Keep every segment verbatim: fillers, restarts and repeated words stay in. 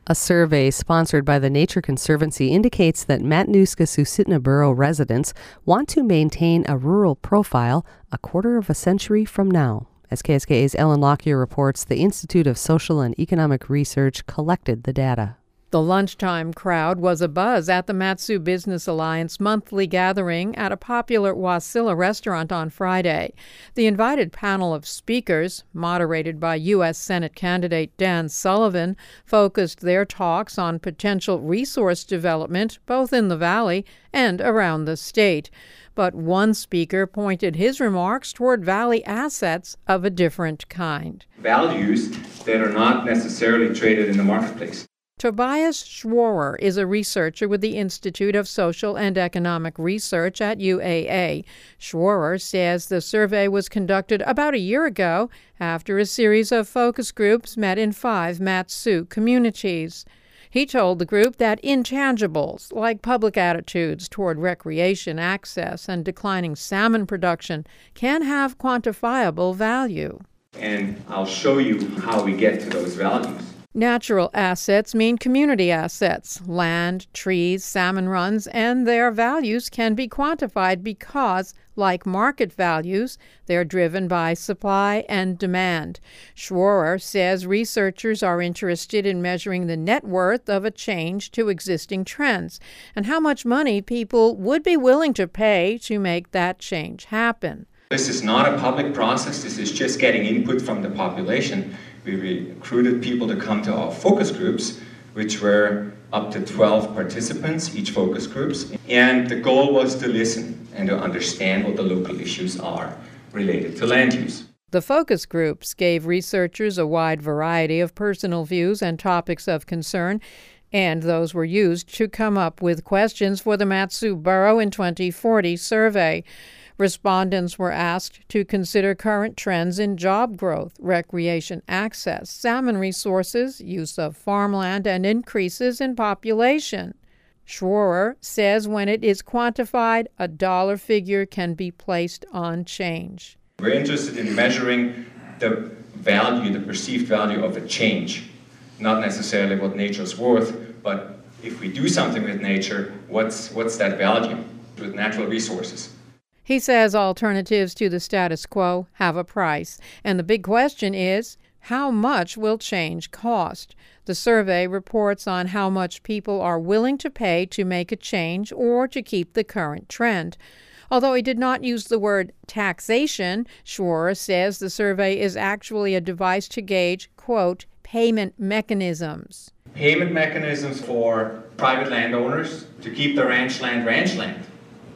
A survey sponsored by the Nature Conservancy indicates that Matanuska-Susitna Borough residents want to maintain a rural profile a quarter of a century from now. As K S K A's Ellen Lockyer reports, the Institute of Social and Economic Research collected the data. The lunchtime crowd was abuzz at the Mat-Su Business Alliance monthly gathering at a popular Wasilla restaurant on Friday. The invited panel of speakers, moderated by U S Senate candidate Dan Sullivan, focused their talks on potential resource development both in the valley and around the state. But one speaker pointed his remarks toward valley assets of a different kind. Values that are not necessarily traded in the marketplace. Tobias Schworer is a researcher with the Institute of Social and Economic Research at U A A. Schworer says the survey was conducted about a year ago after a series of focus groups met in five Mat-Su communities. He told the group that intangibles, like public attitudes toward recreation access and declining salmon production, can have quantifiable value. And I'll show you how we get to those values. Natural assets mean community assets. Land, trees, salmon runs, and their values can be quantified because, like market values, they're driven by supply and demand. Schworer says researchers are interested in measuring the net worth of a change to existing trends and how much money people would be willing to pay to make that change happen. This is not a public process. This is just getting input from the population. We recruited people to come to our focus groups, which were up to twelve participants, each focus groups. And the goal was to listen and to understand what the local issues are related to land use. The focus groups gave researchers a wide variety of personal views and topics of concern, and those were used to come up with questions for the Mat-Su Borough in twenty forty survey. Respondents were asked to consider current trends in job growth, recreation access, salmon resources, use of farmland, and increases in population. Schworer says when it is quantified, a dollar figure can be placed on change. We're interested in measuring the value, the perceived value of a change, not necessarily what nature's worth, but if we do something with nature, what's, what's that value with natural resources? He says alternatives to the status quo have a price, and the big question is, how much will change cost? The survey reports on how much people are willing to pay to make a change or to keep the current trend. Although he did not use the word taxation, Schworer says the survey is actually a device to gauge, quote, payment mechanisms. Payment mechanisms for private landowners to keep the ranch land ranch land,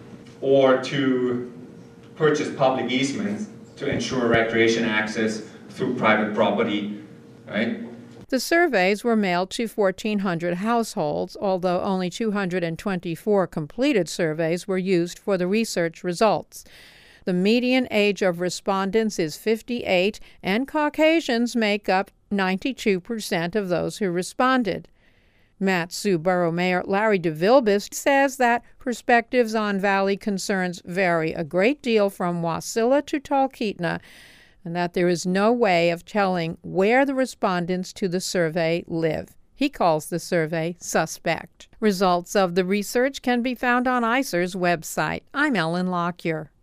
or to purchase public easements to ensure recreation access through private property, right? The surveys were mailed to fourteen hundred households, although only two hundred twenty-four completed surveys were used for the research results. The median age of respondents is fifty-eight, and Caucasians make up ninety-two percent of those who responded. Mat-Su Borough Mayor Larry DeVilbiss says that perspectives on valley concerns vary a great deal from Wasilla to Talkeetna, and that there is no way of telling where the respondents to the survey live. He calls the survey suspect. Results of the research can be found on I C E R's website. I'm Ellen Lockyer.